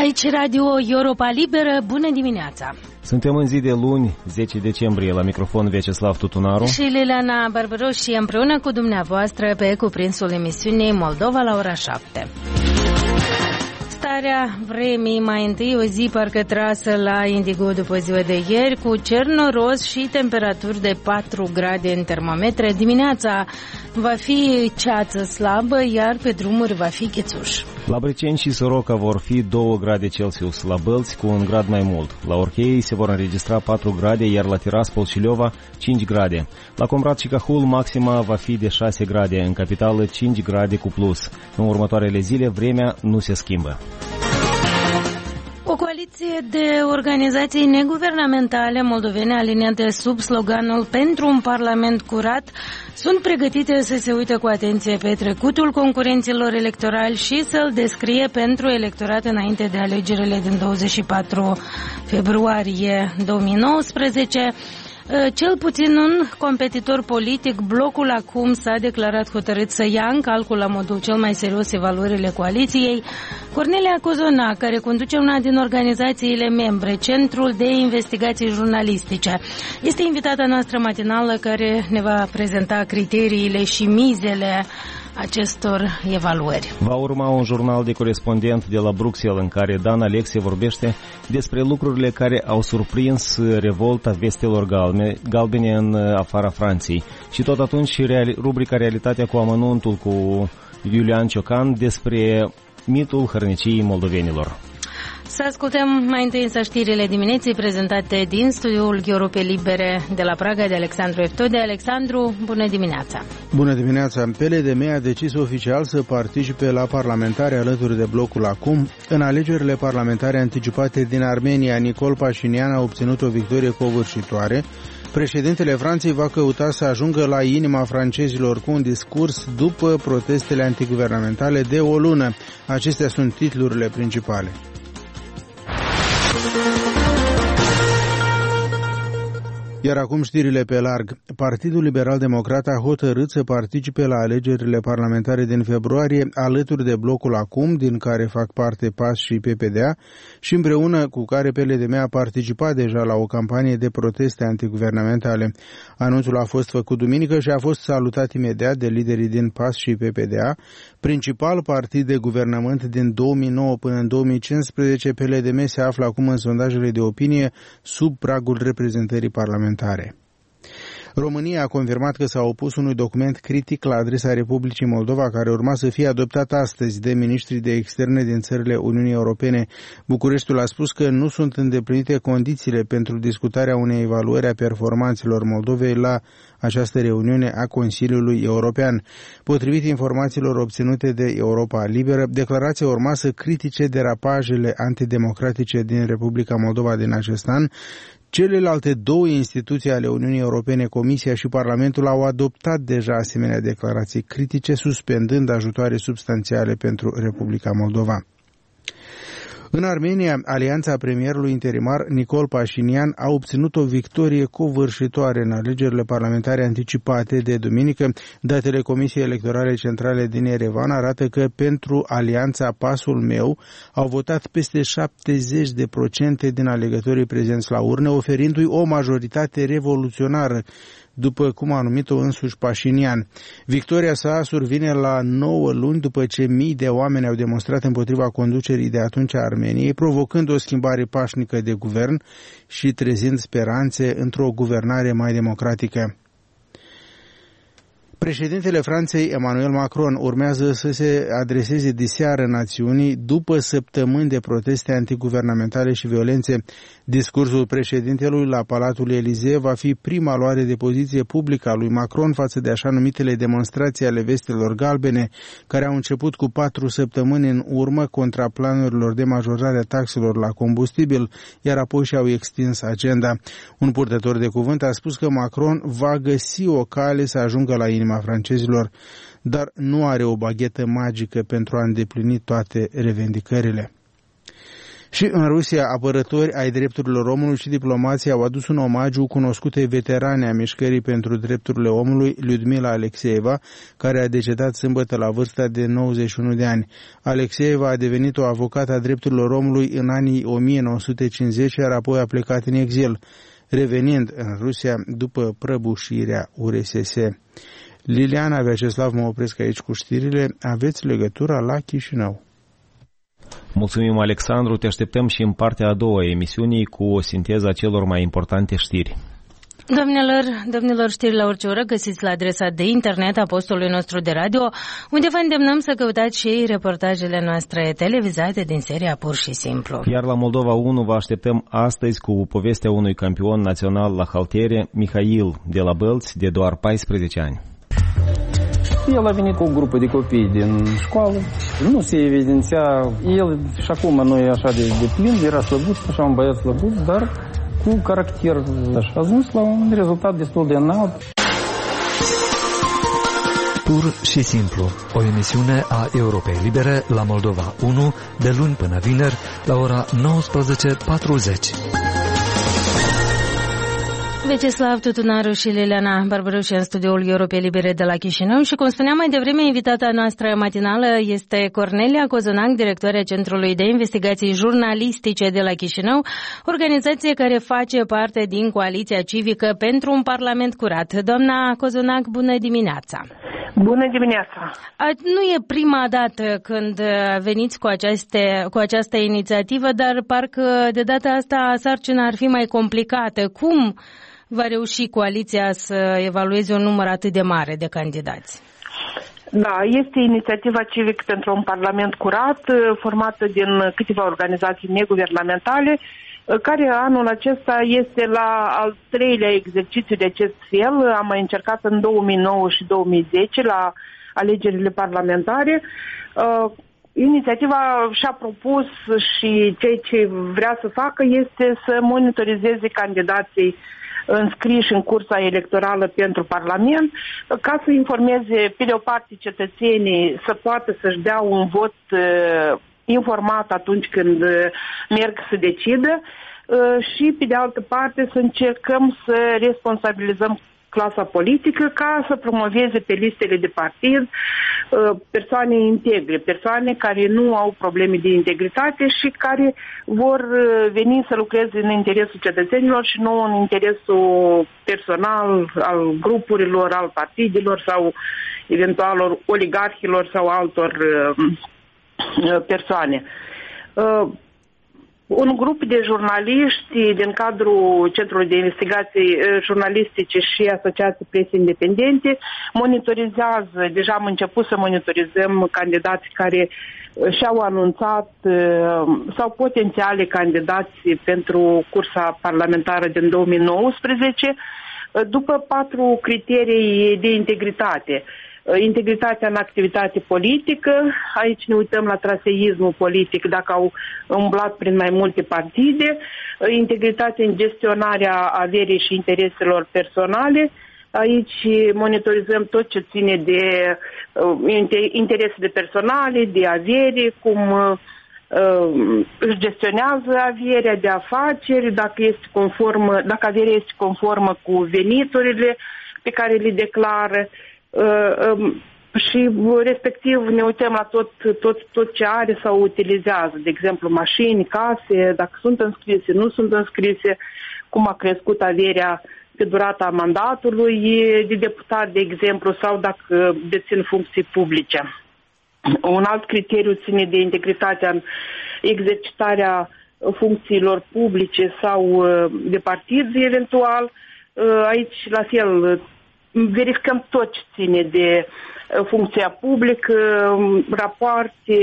Aici Radio Europa Liberă, bună dimineața! Suntem în zi de luni, 10 decembrie, la microfon Vyacheslav Tutunaru și Liliana Barbaros și împreună cu dumneavoastră pe cuprinsul emisiunii Moldova la ora 7. Starea vremii, mai întâi o zi parcă trasă la indigo după ziua de ieri, cu cer noros și temperaturi de 4 grade în termometre. Dimineața va fi ceață slabă, iar pe drumuri va fi ghețuș. La Brăceni și Soroca vor fi 2 grade Celsius, la Bălți cu 1 grad mai mult. La Orhei se vor înregistra 4 grade, iar la Tiraspol și Leova 5 grade. La Comrat și Cahul maxima va fi de 6 grade, în capitală 5 grade cu plus. În următoarele zile vremea nu se schimbă. O coaliție de organizații neguvernamentale moldovene aliniate sub sloganul Pentru un Parlament curat sunt pregătite să se uite cu atenție pe trecutul concurenților electorali și să-l descrie pentru electorat înainte de alegerile din 24 februarie 2019. Cel puțin un competitor politic, Blocul Acum, s-a declarat hotărât să ia în calcul la modul cel mai serios evaluările coaliției. Cornelia Cozona, care conduce una din organizațiile membre, Centrul de Investigații Jurnalistice, este invitata noastră matinală care ne va prezenta criteriile și mizele acestor evaluări. Va urma un jurnal de corespondent de la Bruxelles în care Dan Alexe vorbește despre lucrurile care au surprins revolta vestelor galbene în afara Franței. Și tot atunci rubrica Realitatea cu amănuntul cu Iulian Ciocan despre mitul hărniciei moldovenilor. Să ascultăm mai întâi însă știrile dimineții prezentate din studioul Europe Libere de la Praga de Alexandru Eftode. Alexandru, bună dimineața! Bună dimineața! PLDM a decis oficial să participe la parlamentare alături de Blocul Acum. În alegerile parlamentare anticipate din Armenia, Nicol Pașinian a obținut o victorie covârșitoare. Președintele Franței va căuta să ajungă la inima francezilor cu un discurs după protestele antiguvernamentale de o lună. Acestea sunt titlurile principale. Iar acum știrile pe larg. Partidul Liberal-Democrat a hotărât să participe la alegerile parlamentare din februarie alături de Blocul Acum, din care fac parte PAS și PPDA, și împreună cu care PLDM a participat deja la o campanie de proteste antiguvernamentale. Anunțul a fost făcut duminică și a fost salutat imediat de liderii din PAS și PPDA. Principal partid de guvernământ din 2009 până în 2015, PLDM se află acum în sondajele de opinie sub pragul reprezentării parlamentare. România a confirmat că s-a opus unui document critic la adresa Republicii Moldova care urma să fie adoptat astăzi de miniștrii de externe din țările Uniunii Europene. Bucureștiul a spus că nu sunt îndeplinite condițiile pentru discutarea unei evaluări a performanțelor Moldovei la această reuniune a Consiliului European. Potrivit informațiilor obținute de Europa Liberă, declarația urma să critique derapajele antidemocratice din Republica Moldova din acest an. Celelalte două instituții ale Uniunii Europene, Comisia și Parlamentul, au adoptat deja asemenea declarații critice, suspendând ajutoare substanțiale pentru Republica Moldova. În Armenia, alianța premierului interimar Nicol Pașinian a obținut o victorie covârșitoare în alegerile parlamentare anticipate de duminică. Datele Comisiei Electorale Centrale din Yerevan arată că pentru alianța Pasul Meu au votat peste 70% din alegătorii prezenți la urne, oferindu-i o majoritate revoluționară, după cum a numit-o însuși Pașinian. Victoria sa survine la 9 luni după ce mii de oameni au demonstrat împotriva conducerii de atunci a Armeniei, provocând o schimbare pașnică de guvern și trezind speranțe într-o guvernare mai democratică. Președintele Franței, Emmanuel Macron, urmează să se adreseze diseară națiunii după săptămâni de proteste antiguvernamentale și violențe. Discursul președintelui la Palatul Elysee va fi prima luare de poziție publică a lui Macron față de așa numitele demonstrații ale vestelor galbene, care au început cu 4 săptămâni în urmă contra planurilor de majorare a taxelor la combustibil, iar apoi și-au extins agenda. Un purtător de cuvânt a spus că Macron va găsi o cale să ajungă la inima francezilor, dar nu are o baghetă magică pentru a îndeplini toate revendicările. Și în Rusia, apărători ai drepturilor omului și diplomații au adus un omagiu cunoscutei veterane a mișcării pentru drepturile omului, Lyudmila Alexeeva, care a decedat sâmbătă la vârsta de 91 de ani. Alexeeva a devenit o avocată a drepturilor omului în anii 1950, iar apoi a plecat în exil, revenind în Rusia după prăbușirea URSS. Liliana Vyacheslav, mă opresc aici cu știrile. Aveți legătura la Chișinău. Mulțumim, Alexandru. Te așteptăm și în partea a doua emisiunii cu o sinteză a celor mai importante știri. Domnilor, știri la orice oră găsiți la adresa de internet a postului nostru de radio, unde vă îndemnăm să căutați și reportajele noastre televizate din seria Pur și Simplu. Iar la Moldova 1 vă așteptăm astăzi cu povestea unui campion național la haltere, Mihail de la Bălți, de doar 14 ani. El a venit cu o grupă de copii din școală, nu se evidenția, el și acum nu e așa de plin, era slăbuț, așa un băiat slăbuț, dar cu caracter. A ajuns la un rezultat destul de înalt. Pur și Simplu, o emisiune a Europei Libere la Moldova 1, de luni până vineri, la ora 19:40. Vyacheslav Tutunaru și Liliana Barbaroș în studioul Europei Libere de la Chișinău și, cum spuneam mai devreme, invitata noastră matinală este Cornelia Cozonac, directoarea Centrului de Investigații Jurnalistice de la Chișinău, organizație care face parte din Coaliția Civică pentru un Parlament Curat. Doamna Cozonac, bună dimineața! Bună dimineața! Nu e prima dată când veniți cu această inițiativă, dar parcă de data asta sarcina ar fi mai complicată. Cum va reuși coaliția să evalueze un număr atât de mare de candidați? Da, este inițiativa Civic pentru un Parlament Curat, formată din câteva organizații neguvernamentale, care anul acesta este la al treilea exercițiu de acest fel. Am mai încercat în 2009 și 2010 la alegerile parlamentare. Inițiativa și-a propus și ceea ce vrea să facă este să monitorizeze candidații înscriși în cursa electorală pentru Parlament, ca să informeze, pe de o parte, cetățenii să poată să-și dea un vot informat atunci când merg să decidă și, pe de altă parte, să încercăm să responsabilizăm clasa politică ca să promoveze pe listele de partid persoane integre, persoane care nu au probleme de integritate și care vor veni să lucreze în interesul cetățenilor și nu în interesul personal al grupurilor, al partidelor sau eventual oligarhilor sau altor persoane. Un grup de jurnaliști din cadrul Centrului de Investigații Jurnalistice și Asociații Presei Independente monitorizează, deja am început să monitorizăm candidați care și-au anunțat sau potențiale candidați pentru cursa parlamentară din 2019 după 4 criterii de integritate. Integritatea în activitate politică, aici ne uităm la traseismul politic, dacă au umblat prin mai multe partide, integritatea în gestionarea averii și intereselor personale, aici monitorizăm tot ce ține de interese de personale, de avere, cum își gestionează averea, de afaceri, dacă averea este conformă cu veniturile pe care le declară, și respectiv ne uităm la tot ce are sau utilizează, de exemplu mașini, case, dacă sunt înscrise, nu sunt înscrise, cum a crescut averea pe durata mandatului de deputat, de exemplu, sau dacă dețin funcții publice. Un alt criteriu ține de integritatea în exercitarea funcțiilor publice sau de partid, eventual. Aici, la fel, verificăm tot ce ține de funcția publică, rapoarte,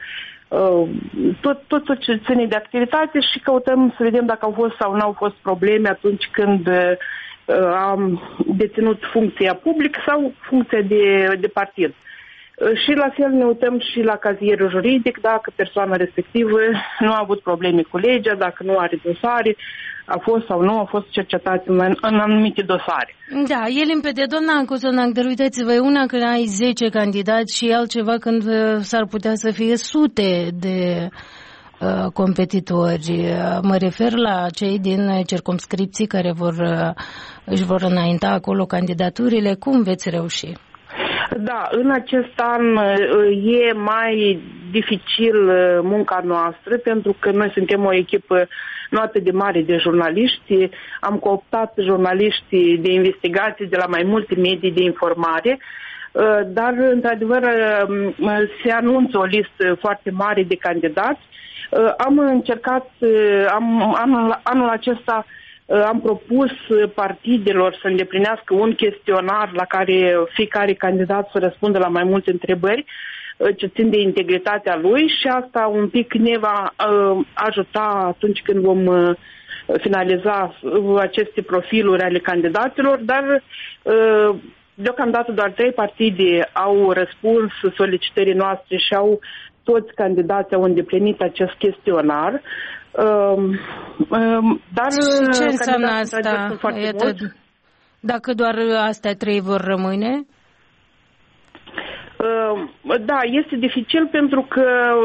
tot ce ține de activitate și căutăm să vedem dacă au fost sau nu au fost probleme atunci când am deținut funcția publică sau funcția de partid. Și la fel ne uităm și la cazierul juridic, dacă persoana respectivă nu a avut probleme cu legea, dacă nu are dosare, a fost sau nu a fost cercetat în anumite dosare. Da, e limpede, doamna Cozonac, dar uitați-vă, e una când ai 10 candidați și altceva când s-ar putea să fie sute de competitori. Mă refer la cei din circumscripții care își vor înainta acolo candidaturile. Cum veți reuși? Da, în acest an e mai dificil munca noastră, pentru că noi suntem o echipă nu atât de mare de jurnaliști. Am cooptat jurnaliștii de investigații de la mai multe medii de informare, dar, într-adevăr, se anunță o listă foarte mare de candidați. Am încercat, anul acesta, am propus partidelor să îndeplinească un chestionar la care fiecare candidat să răspundă la mai multe întrebări ce țin de integritatea lui și asta un pic ne va ajuta atunci când vom finaliza aceste profiluri ale candidaților, dar deocamdată doar 3 partide au răspuns solicitării noastre și toți candidații au îndeplinit acest chestionar. Dar ce înseamnă asta? Dacă doar astea 3 vor rămâne? Da, este dificil pentru că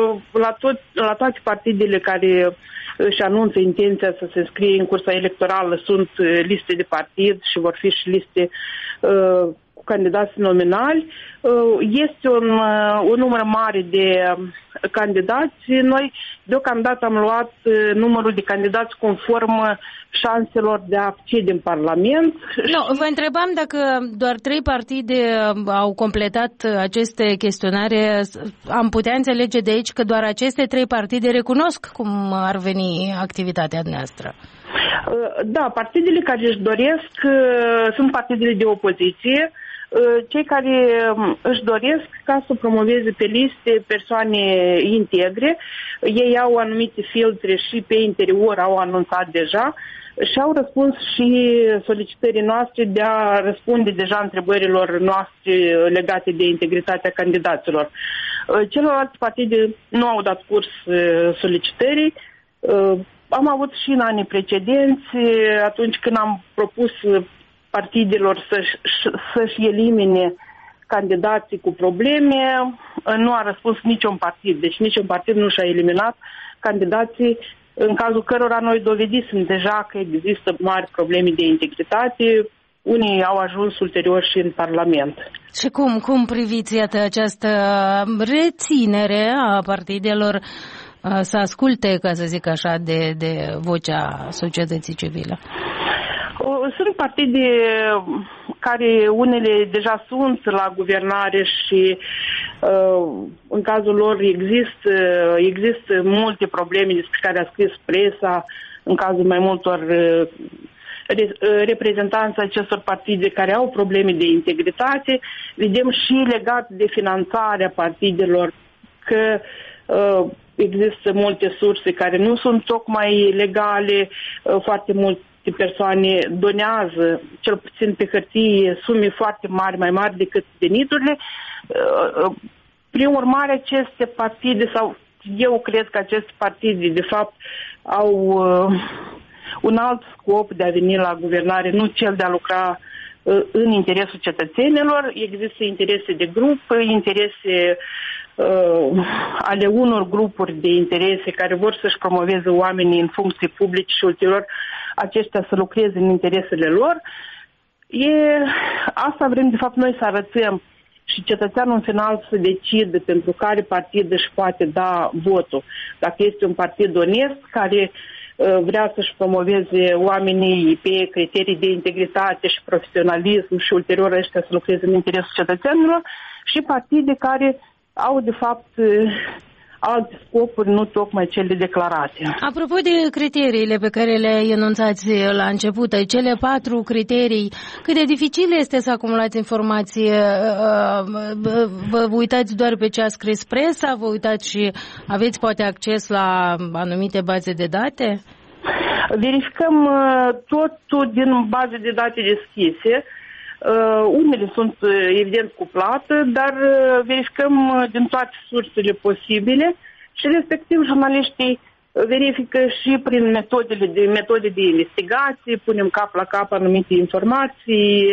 la toate partidele care își anunță intenția să se înscrie în cursa electorală sunt liste de partid și vor fi și liste cu candidați nominali. Este un număr mare de candidați. Noi deocamdată am luat numărul de candidați conform șanselor de a accede în Parlament. Vă întrebam dacă doar 3 partide au completat aceste chestionare. Am putea înțelege de aici că doar aceste 3 partide recunosc cum ar veni activitatea noastră. Da, partidele care își doresc sunt partidele de opoziție. Cei care își doresc ca să promoveze pe liste persoane integre, ei au anumite filtre și pe interior au anunțat deja și au răspuns și solicitării noastre de a răspunde deja întrebărilor noastre legate de integritatea candidaților. Celelalte partide nu au dat curs solicitării. Am avut și în anii precedenți, atunci când am propus partidelor să-și elimine candidații cu probleme, nu a răspuns niciun partid. Deci niciun partid nu și-a eliminat candidații în cazul cărora noi dovedisem deja că există mari probleme de integritate. Unii au ajuns ulterior și în Parlament. Și cum priviți, iată, această reținere a partidelor să asculte, ca să zic așa, de vocea societății civile? Sunt partide care unele deja sunt la guvernare și în cazul lor există multe probleme despre care a scris presa, în cazul mai multor reprezentanți acestor partide care au probleme de integritate. Vedem și legat de finanțarea partidelor că există multe surse care nu sunt tocmai legale, foarte multe persoane donează, cel puțin pe hârtie, sume foarte mari, mai mari decât veniturile. Prin urmare, aceste partide, sau eu cred că aceste partide, de fapt, au un alt scop de a veni la guvernare, nu cel de a lucra în interesul cetățenilor. Există interese de grup, interese ale unor grupuri de interese care vor să-și promoveze oamenii în funcții publice și ulterior aceștia să lucreze în interesele lor. Asta vrem, de fapt, noi să arătăm și cetățeanul în final să decide pentru care partid își poate da votul. Dacă este un partid onest care vrea să-și promoveze oamenii pe criterii de integritate și profesionalism și ulterior ăștia să lucreze în interesul cetățenilor, și partide care au, de fapt, alte scopuri, nu tocmai cele declarate. Apropo de criteriile pe care le enunțați la început, cele 4 criterii, cât de dificil este să acumulați informații? Vă uitați doar pe ce a scris presa? Vă uitați și aveți poate acces la anumite baze de date? Verificăm totul din baze de date deschise. Unele sunt evident cu plată, dar verificăm din toate sursele posibile și respectiv jurnaliștii verifică și prin metode de investigație, punem cap la cap anumite informații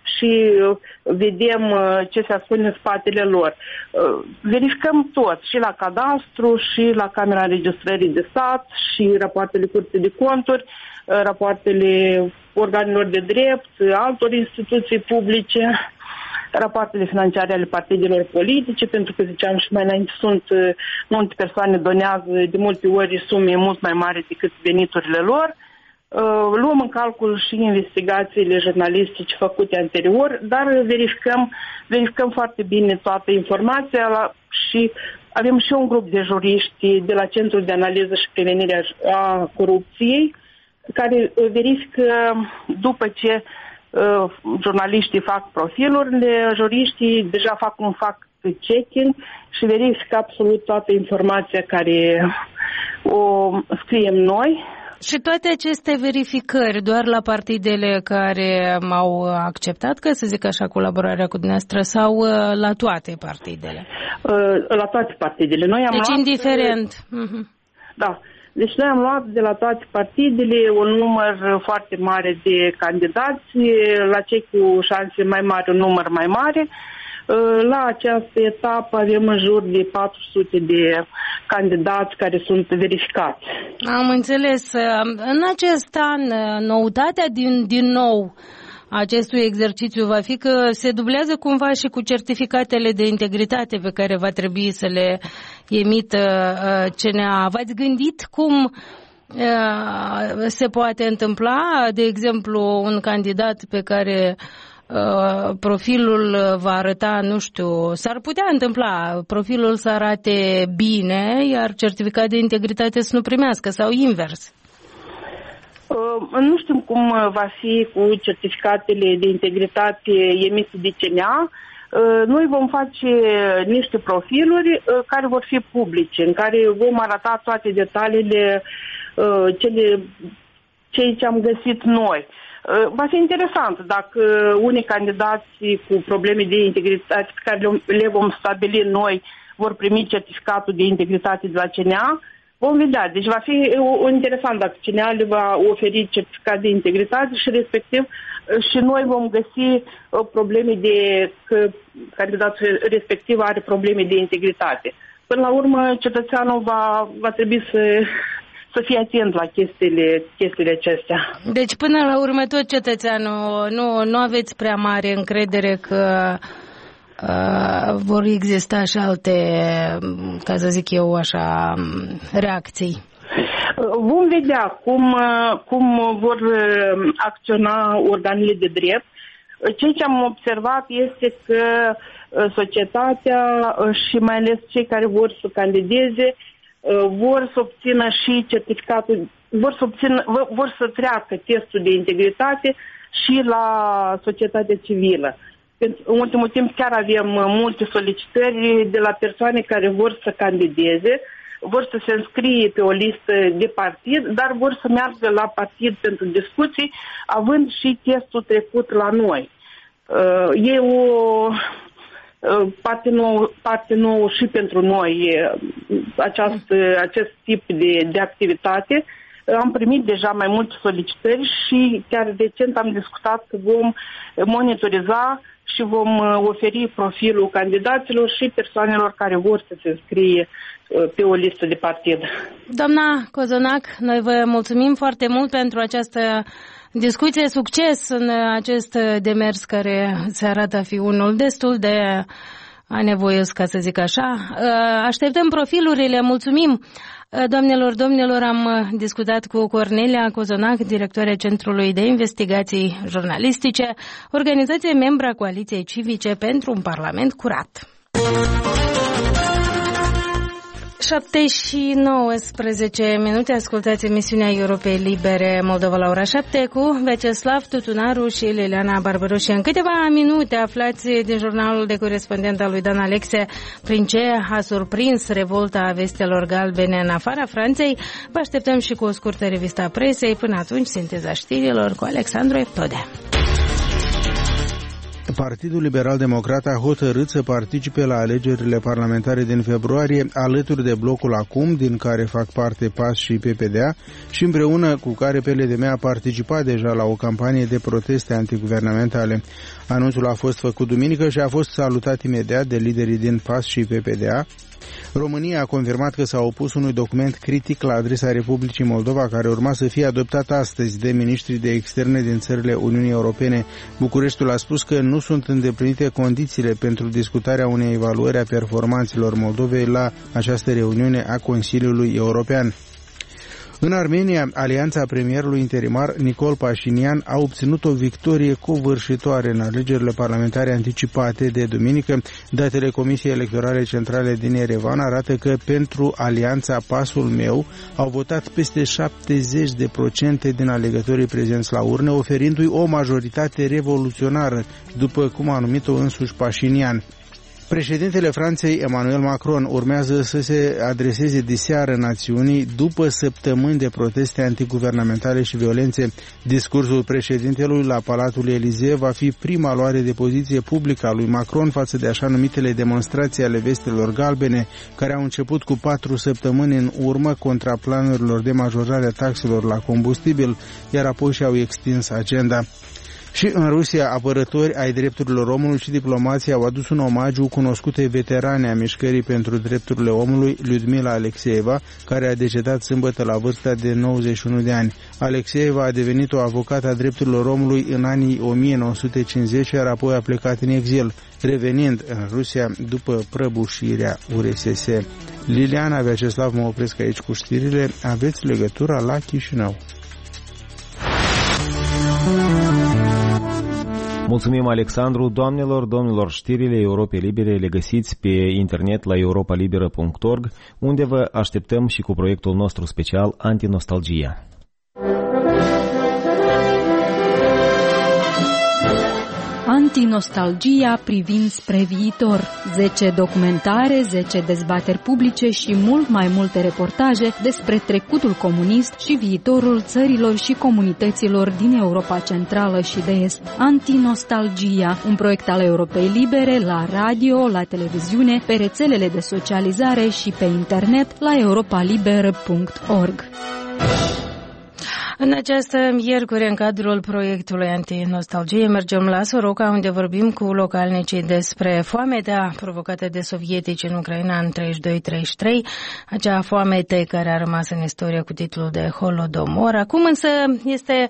și vedem ce se ascunde în spatele lor. Verificăm tot, și la cadastru, și la Camera Înregistrării de Stat, și rapoartele Curții de Conturi, rapoartele organelor de drept, altor instituții publice, rapoartele financiare ale partidelor politice, pentru că, ziceam și mai înainte, multe persoane donează de multe ori sume mult mai mari decât veniturile lor. Luăm în calcul și investigațiile jurnalistice făcute anterior, dar verificăm foarte bine toată informația și avem și un grup de juriști de la Centrul de Analiză și Prevenire a Corupției, care verifică după ce jurnaliștii fac profilurile, juriștii deja fac un fact-checking și verifică absolut toată informația care o scriem noi. Și toate aceste verificări doar la partidele care au acceptat, ca să zic așa, colaborarea cu dumneavoastră, sau la toate partidele? La toate partidele. Noi am deci luat, indiferent. Da. Deci noi am luat de la toate partidele un număr foarte mare de candidați, la cei cu șanse mai mari un număr mai mare. La această etapă avem în jur de 400 de candidați care sunt verificați. Am înțeles. În acest an, noutatea din nou acestui exercițiu va fi că se dublează cumva și cu certificatele de integritate pe care va trebui să le emită CNA. V-ați gândit cum se poate întâmpla, de exemplu, un candidat pe care profilul va arăta, nu știu, s-ar putea întâmpla, profilul să arate bine, iar certificat de integritate să nu primească, sau invers? Nu știm cum va fi cu certificatele de integritate emise de CNA. Noi vom face niște profiluri care vor fi publice, în care vom arăta toate detaliile, ce am găsit noi. Va fi interesant dacă unii candidați cu probleme de integritate pe care le vom stabili noi vor primi certificatul de integritate de la CNA. Vom vedea. Deci va fi interesant dacă CNA le va oferi certificat de integritate și respectiv și noi vom găsi probleme că candidatul respectiv are probleme de integritate. Până la urmă, cetățeanul va trebui să fie atent la chestiile acestea. Deci, până la urmă, tot cetățeanul, nu aveți prea mare încredere că vor exista și alte, ca să zic eu așa, reacții? Vom vedea cum vor acționa organele de drept. Ceea ce am observat este că societatea și mai ales cei care vor să candideze vor să obțină și certificatul, vor să treacă testul de integritate și la societatea civilă. În ultimul timp chiar avem multe solicitări de la persoane care vor să candideze, vor să se înscrie pe o listă de partid, dar vor să meargă la partid pentru discuții, având și testul trecut la noi. E o parte nouă și pentru noi acest tip de activitate. Am primit deja mai multe solicitări și chiar recent am discutat că vom monitoriza și vom oferi profilul candidaților și persoanelor care vor să se înscrie pe o listă de partid. Doamna Cozonac, noi vă mulțumim foarte mult pentru această discuție. Succes în acest demers care se arată a fi unul destul de anevoios, ca să zic așa. Așteptăm profilurile, mulțumim. Doamnelor, domnilor, am discutat cu Cornelia Cozonac, directoarea Centrului de Investigații Jurnalistice, organizație membra Coaliției Civice pentru un Parlament Curat. 7 și 19 minute, ascultați emisiunea Europei Libere Moldova la ora 7 cu Veceslav Tutunaru și Liliana Barbaroșie. În câteva minute aflați din jurnalul de corespondent al lui Dan Alexe prin ce a surprins revolta vestelor galbene în afara Franței. Vă așteptăm și cu o scurtă revistă a presei. Până atunci, sinteza știrilor cu Alexandru Eptode. Partidul Liberal-Democrat a hotărât să participe la alegerile parlamentare din februarie, alături de blocul Acum, din care fac parte PAS și PPDA, și împreună cu care PLDM a participat deja la o campanie de proteste antiguvernamentale. Anunțul a fost făcut duminică și a fost salutat imediat de liderii din PAS și PPDA. România a confirmat că s-a opus unui document critic la adresa Republicii Moldova, care urma să fie adoptat astăzi de miniștrii de externe din țările Uniunii Europene. Bucureștiul a spus că nu sunt îndeplinite condițiile pentru discutarea unei evaluări a performanțelor Moldovei la această reuniune a Consiliului European. În Armenia, alianța premierului interimar Nicol Pașinian a obținut o victorie covârșitoare în alegerile parlamentare anticipate de duminică. Datele Comisiei Electorale Centrale din Yerevan arată că pentru alianța Pasul Meu au votat peste 70% din alegătorii prezenți la urne, oferindu-i o majoritate revoluționară, după cum a numit-o însuși Pașinian. Președintele Franței, Emmanuel Macron, urmează să se adreseze diseară națiunii după săptămâni de proteste antiguvernamentale și violențe. Discursul președintelui la Palatul Elysee va fi prima luare de poziție publică a lui Macron față de așa numitele demonstrații ale vestelor galbene, care au început cu 4 săptămâni în urmă contra planurilor de majorare a taxelor la combustibil, iar apoi și-au extins agenda. Și în Rusia, apărători ai drepturilor omului și diplomații au adus un omagiu cunoscutei veterane a mișcării pentru drepturile omului, Lyudmila Alexeeva, care a decedat sâmbătă la vârsta de 91 de ani. Alexeeva a devenit o avocată a drepturilor omului în anii 1950, iar apoi a plecat în exil, revenind în Rusia după prăbușirea URSS. Liliana Vyacheslav, mă opresc aici cu știrile. Aveți legătura la Chișinău. Mulțumim, Alexandru. Doamnelor, domnilor, știrile Europei Libere le găsiți pe internet la europalibera.org, unde vă așteptăm și cu proiectul nostru special Antinostalgia. Antinostalgia privind spre viitor. 10 documentare, 10 dezbateri publice și mult mai multe reportaje despre trecutul comunist și viitorul țărilor și comunităților din Europa Centrală și de Est. Antinostalgia, un proiect al Europei Libere la radio, la televiziune, pe rețelele de socializare și pe internet la europalibera.org. În această miercuri, în cadrul proiectului Antinostalgie, mergem la Soroca, unde vorbim cu localnicii despre foametea provocată de sovietici în Ucraina în 32-33, acea foamete care a rămas în istorie cu titlul de Holodomor. Acum însă este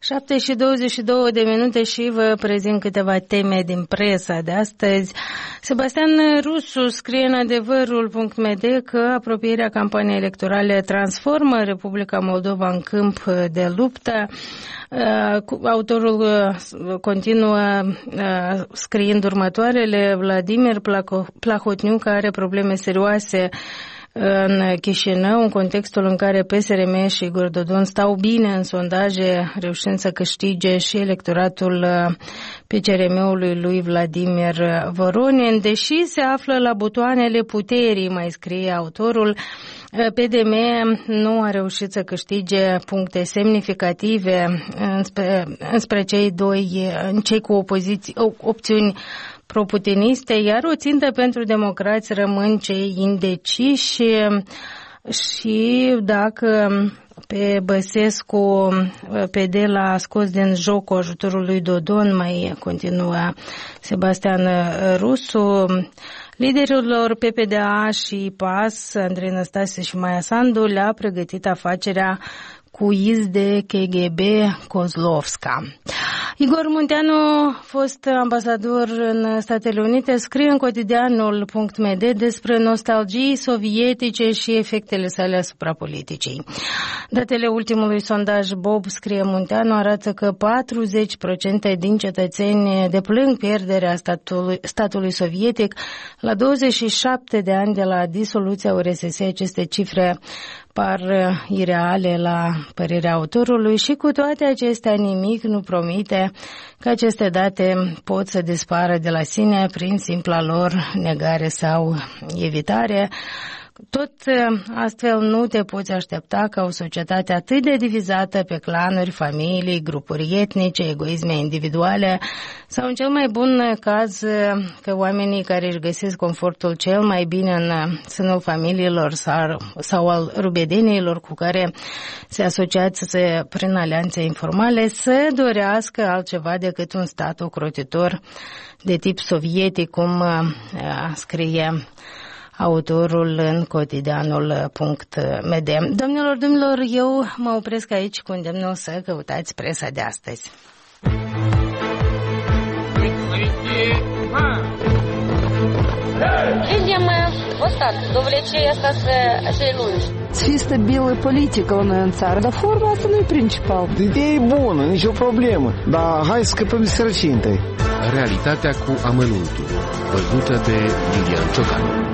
7:22 și vă prezint câteva teme din presa de astăzi. Sebastian Rusu scrie în adevărul.md că apropierea campaniei electorale transformă Republica Moldova în câmp de luptă. Autorul continuă scriind următoarele: Vladimir Plahotniuc are probleme serioase în Chișinău, în contextul în care PSRM și Igor Dodon stau bine în sondaje, reușind să câștige și electoratul PCRM-ului lui Vladimir Voronin, deși se află la butoanele puterii, mai scrie autorul. PDM nu a reușit să câștige puncte semnificative înspre cei cu opțiuni pro-putiniste, iar o țintă pentru democrați rămân cei indeciși și dacă pe Băsescu PD l-a scos din joc cu ajutorul lui Dodon, mai continuă Sebastian Rusu. Liderilor PPDA și PAS, Andrei Năstase și Maia Sandu, le-a pregătit afacerea cu iz de KGB Kozlovska. Igor Munteanu, fost ambasador în Statele Unite, scrie în cotidianul.md despre nostalgii sovietice și efectele sale asupra politicii. Datele ultimului sondaj Bob, scrie Munteanu, arată că 40% din cetățeni deplâng pierderea statului sovietic. La 27 de ani de la disoluția URSS, aceste cifre par ireale la părerea autorului și cu toate acestea nimic nu promite că aceste date pot să dispară de la sine prin simpla lor negare sau evitare. Tot astfel nu te poți aștepta ca o societate atât de divizată pe clanuri, familii, grupuri etnice, egoisme individuale sau în cel mai bun caz că oamenii care își găsesc confortul cel mai bine în sânul familiilor sau al rubedenilor cu care se asociază prin alianțe informale să dorească altceva decât un stat ocrotitor de tip sovietic, cum scrie autorul în cotidianul.md. Domnilor, eu mă opresc aici cu îndemnul să căutați presa de astăzi. Людям вот так, довлечение să-i lungi. Fi stabilă politică la noi în țară, dar forma asta nu e principal. Ideea e bună, nicio problemă, dar hai să scăpăm de sărăcie întâi. Realitatea cu amănuntul, văzută de Lilian Ciocan.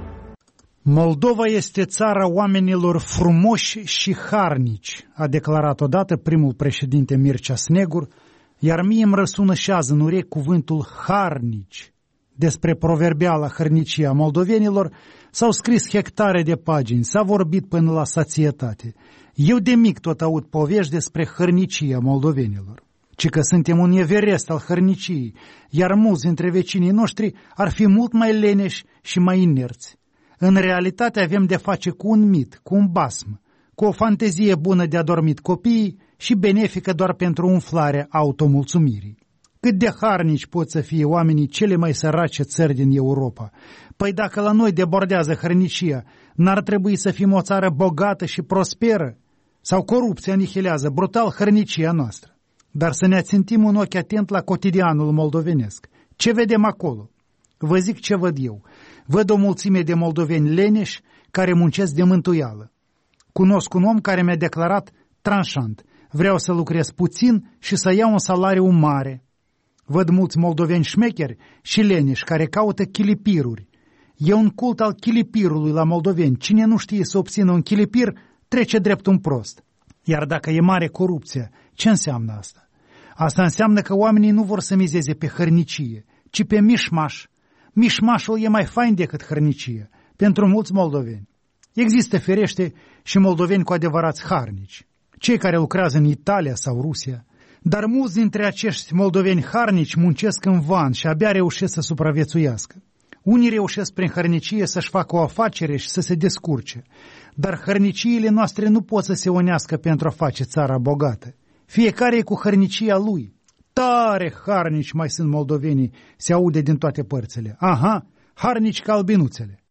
Moldova este țara oamenilor frumoși și harnici, a declarat odată primul președinte Mircea Snegur, iar mie îmi răsună și azi în urechi cuvântul harnici. Despre proverbiala hărnicia moldovenilor s-au scris hectare de pagini, s-a vorbit până la sațietate. Eu de mic tot aud povești despre hărnicia moldovenilor, ci că suntem un Everest al hărniciei, iar mulți dintre vecinii noștri ar fi mult mai leneși și mai inerți. În realitate avem de face cu un mit, cu un basm, cu o fantezie bună de adormit copiii și benefică doar pentru umflarea automulțumirii. Cât de harnici pot să fie oamenii cele mai sărace țări din Europa? Păi dacă la noi debordează hărnicia, n-ar trebui să fim o țară bogată și prosperă? Sau corupția anihilează brutal hărnicia noastră? Dar să ne ațintim un ochi atent la cotidianul moldovenesc. Ce vedem acolo? Vă zic ce văd eu. Văd o mulțime de moldoveni leneși care muncesc de mântuială. Cunosc un om care mi-a declarat tranșant: vreau să lucrez puțin și să iau un salariu mare. Văd mulți moldoveni șmecheri și leneși care caută chilipiruri. E un cult al chilipirului la moldoveni. Cine nu știe să obțină un chilipir, trece drept un prost. Iar dacă e mare corupția, ce înseamnă asta? Asta înseamnă că oamenii nu vor să mizeze pe hărnicie, ci pe mișmaș. Mișmașul e mai fain decât hărnicie, pentru mulți moldoveni. Există, ferește, și moldoveni cu adevărați harnici, cei care lucrează în Italia sau Rusia, dar mulți dintre acești moldoveni harnici muncesc în van și abia reușesc să supraviețuiască. Unii reușesc prin hărnicie să-și facă o afacere și să se descurce, dar hărniciile noastre nu pot să se unească pentru a face țara bogată. Fiecare e cu hărnicia lui. Tare harnici mai sunt moldovenii, se aude din toate părțile. Aha, harnici ca albinuțele.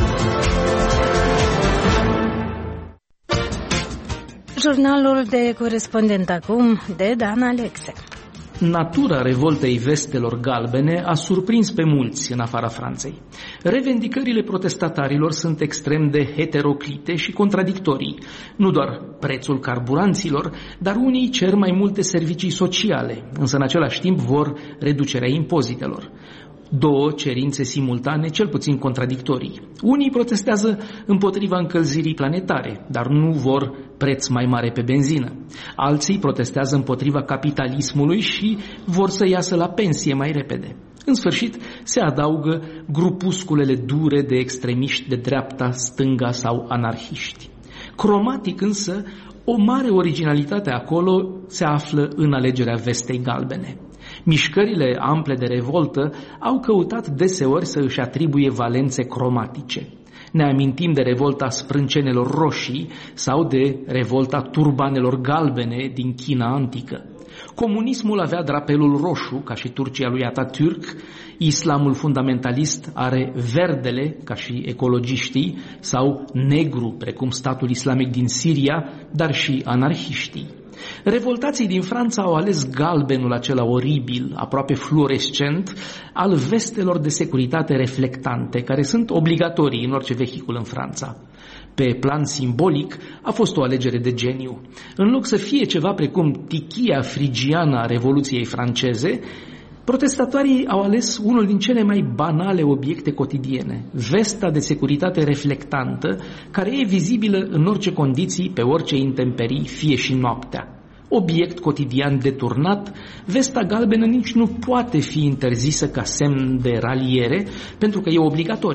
Jurnalul de corespondent acum de Dan Alexe. Natura revoltei vestelor galbene a surprins pe mulți în afara Franței. Revendicările protestatarilor sunt extrem de heteroclite și contradictorii. Nu doar prețul carburanților, dar unii cer mai multe servicii sociale, însă în același timp vor reducerea impozitelor. Două cerințe simultane, cel puțin contradictorii. Unii protestează împotriva încălzirii planetare, dar nu vor preț mai mare pe benzină. Alții protestează împotriva capitalismului și vor să iasă la pensie mai repede. În sfârșit, se adaugă grupusculele dure de extremiști de dreapta, stânga sau anarhiști. Cromatic însă, o mare originalitate acolo se află în alegerea vestei galbene. Mișcările ample de revoltă au căutat deseori să își atribuie valențe cromatice. Ne amintim de revolta sprâncenelor roșii sau de revolta turbanelor galbene din China antică. Comunismul avea drapelul roșu, ca și Turcia lui Atatürk, islamul fundamentalist are verdele, ca și ecologiștii, sau negru, precum statul islamic din Siria, dar și anarhiștii. Revoltații din Franța au ales galbenul acela oribil, aproape fluorescent, al vestelor de securitate reflectante, care sunt obligatorii în orice vehicul în Franța. Pe plan simbolic a fost o alegere de geniu. În loc să fie ceva precum tichia frigiană a Revoluției franceze, protestatarii au ales unul din cele mai banale obiecte cotidiene, vesta de securitate reflectantă, care e vizibilă în orice condiții, pe orice intemperii, fie și noaptea. Obiect cotidian deturnat, vesta galbenă nici nu poate fi interzisă ca semn de raliere, pentru că e obligatorie.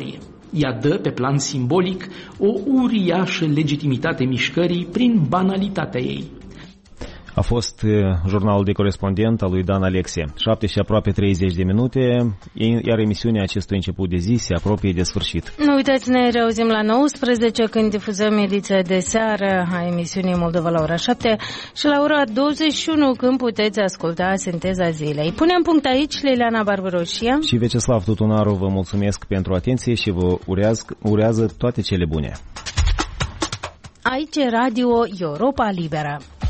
Ea dă, pe plan simbolic, o uriașă legitimitate mișcării prin banalitatea ei. A fost jurnalul de corespondent al lui Dan Alexie. 7 și aproape 30 de minute, iar emisiunea acestui început de zi se apropie de sfârșit. Nu uitați, ne reauzim la 19 când difuzăm ediția de seară a emisiunii Moldova la ora 7 și la ora 21 când puteți asculta Sinteza Zilei. Punem punct aici, Liliana Barbaroșia și Veceslav Tutunaru vă mulțumesc pentru atenție și vă urează toate cele bune. Aici Radio Europa Liberă.